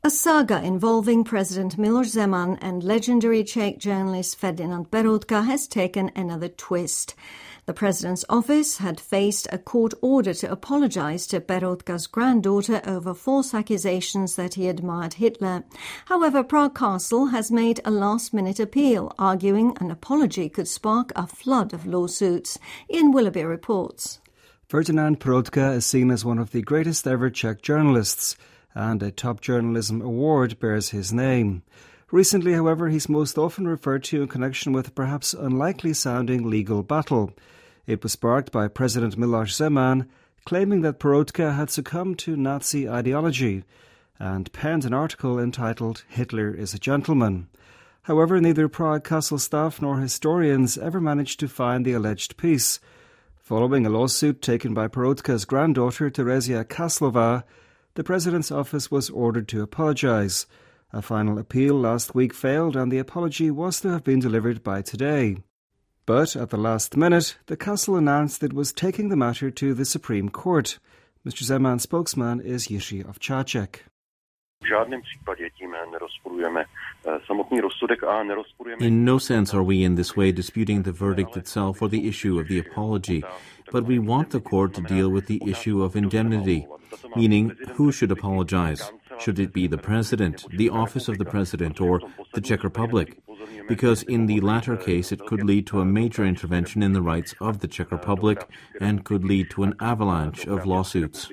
A saga involving President Miloš Zeman and legendary Czech journalist Ferdinand Peroutka has taken another twist. The president's office had faced a court order to apologize to Peroutka's granddaughter over false accusations that he admired Hitler. However, Prague Castle has made a last-minute appeal, arguing an apology could spark a flood of lawsuits. Ian Willoughby reports. Ferdinand Peroutka is seen as one of the greatest ever Czech journalists, and a top journalism award bears his name. Recently, however, he's most often referred to in connection with a perhaps unlikely-sounding legal battle. It was sparked by President Miloš Zeman claiming that Peroutka had succumbed to Nazi ideology and penned an article entitled "Hitler is a Gentleman." However, neither Prague Castle staff nor historians ever managed to find the alleged piece. Following a lawsuit taken by Peroutka's granddaughter, Terezia Kaslova, the President's office was ordered to apologise. A final appeal last week failed and the apology was to have been delivered by today. But at the last minute, the Castle announced it was taking the matter to the Supreme Court. Mr. Zeman's spokesman is Jiří Ovčáček. In no sense are we in this way disputing the verdict itself or the issue of the apology, but we want the court to deal with the issue of indemnity, meaning who should apologize? Should it be the President, the office of the President, or the Czech Republic? Because in the latter case it could lead to a major intervention in the rights of the Czech Republic and could lead to an avalanche of lawsuits.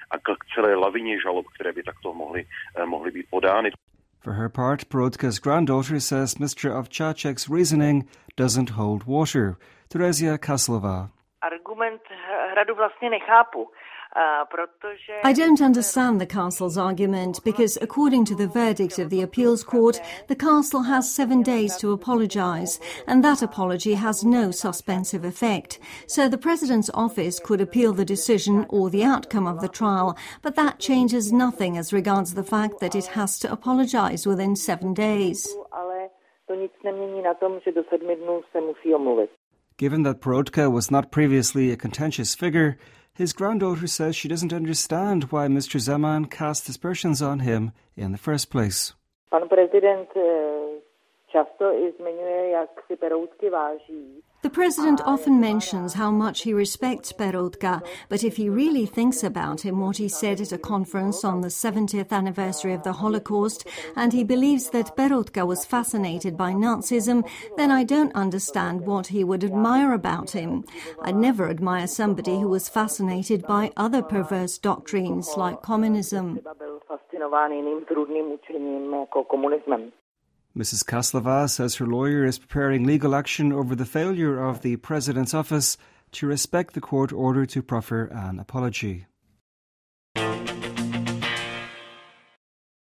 For her part, Peroutka's granddaughter says Mr. Ovčáček's reasoning doesn't hold water. Terezia Kaslova. I don't understand the Castle's argument because, according to the verdict of the appeals court, the Castle has 7 days to apologise, and that apology has no suspensive effect. So the President's office could appeal the decision or the outcome of the trial, but that changes nothing as regards the fact that it has to apologise within 7 days. Given that Peroutka was not previously a contentious figure, his granddaughter says she doesn't understand why Mr. Zeman cast aspersions on him in the first place. The President often mentions how much he respects Peroutka, but if he really thinks about him, what he said at a conference on the 70th anniversary of the Holocaust, and he believes that Peroutka was fascinated by Nazism, then I don't understand what he would admire about him. I'd never admire somebody who was fascinated by other perverse doctrines like communism. Mrs. Kaslova says her lawyer is preparing legal action over the failure of the President's office to respect the court order to proffer an apology.